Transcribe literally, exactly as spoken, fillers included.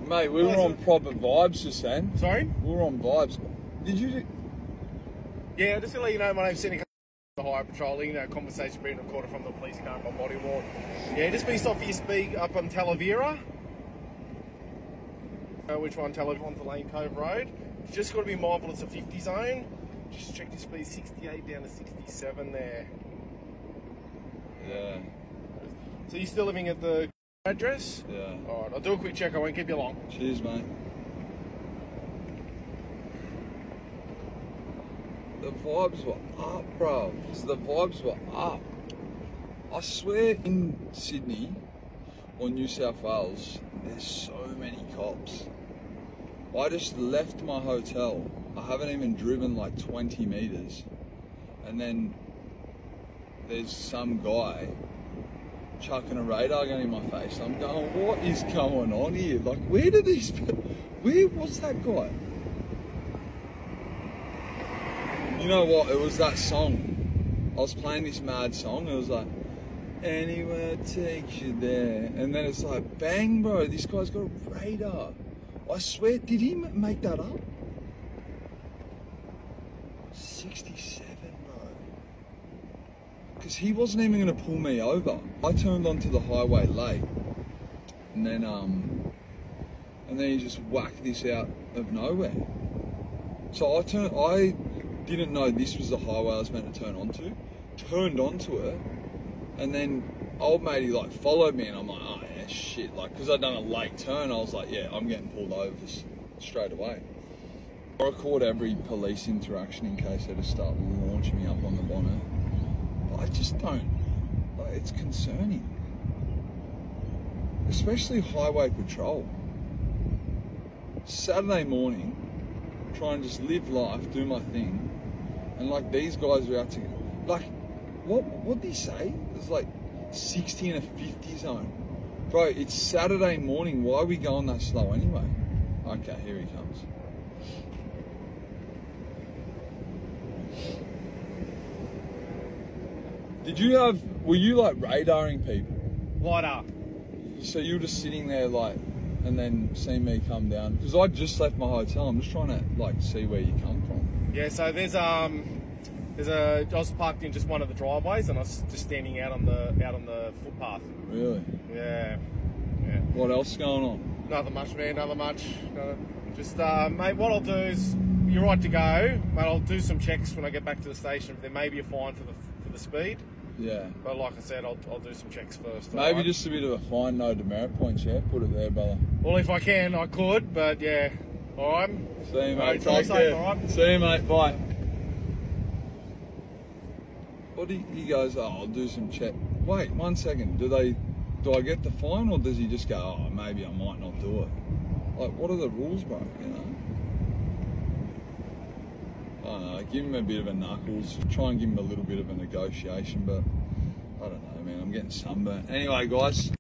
Mate, we were on proper vibes just then. Sorry? We were on vibes. Did you... Yeah, just to let you know, my name's Cindy. The Highway Patrolling, you know, conversation being recorded from the police car on body worn. Yeah, just been stopped for your speed up on Talavera. Uh, which one? Talavera onto Lane Cove Road. You just got to be mindful it's a fifty zone. Just check your speed sixty-eight down to sixty-seven there. Yeah. So you're still living at the address? Yeah. Alright, I'll do a quick check, I won't keep you long. Cheers, mate. The vibes were up, bro. The vibes were up. I swear, in Sydney or New South Wales, there's so many cops. I just left my hotel. I haven't even driven like twenty meters. And then there's some guy chucking a radar gun in my face. I'm going, what is going on here? Like, where did these people, where was that guy? You know what? It was that song. I was playing this mad song. It was like, anywhere takes you there. And then it's like, bang, bro, this guy's got a radar. I swear, did he make that up? sixty-seven, bro. Because he wasn't even going to pull me over. I turned onto the highway late. And then, um, and then he just whacked this out of nowhere. So I turned, I didn't know this was the highway I was meant to turn onto. Turned onto it. And then old matey like followed me and I'm like, oh yeah, shit. Like, because I'd done a late turn, I was like, yeah, I'm getting pulled over straight away. I record every police interaction in case they just start launching me up on the bonnet. But I just don't, like, it's concerning. Especially highway patrol. Saturday morning, try and just live life, do my thing. And like these guys are out to, like, what what did he say? It's like sixty in a fifty zone. Bro, it's Saturday morning, why are we going that slow anyway? Okay, here he comes. Did you have, were you like radaring people? Lighter. So you were just sitting there like, and then seeing me come down? Because I just left my hotel, I'm just trying to like see where you come from. Yeah, so there's um there's a I was parked in just one of the driveways and I was just standing out on the out on the footpath. Really? Yeah. Yeah. What else is going on? Nothing much, man, nothing much. No, just uh mate, what I'll do is you're right to go, mate, I'll do some checks when I get back to the station. There may be a fine for the for the speed. Yeah. But like I said, I'll, I'll do some checks first. Maybe right? just a bit of a fine, no demerit points, yeah? Put it there, brother. Well, if I can, I could, but yeah. Alright? See you, mate. Right, Take safe, care. alright? See you, mate. Bye. What do you, he goes, oh, I'll do some check. Wait, one second. Do they, do I get the fine or does he just go, oh, maybe I might not do it? Like, what are the rules, bro, you know? I don't know, give him a bit of a knuckles, try and give him a little bit of a negotiation, but I don't know, man, I'm getting sunburnt. Anyway, guys.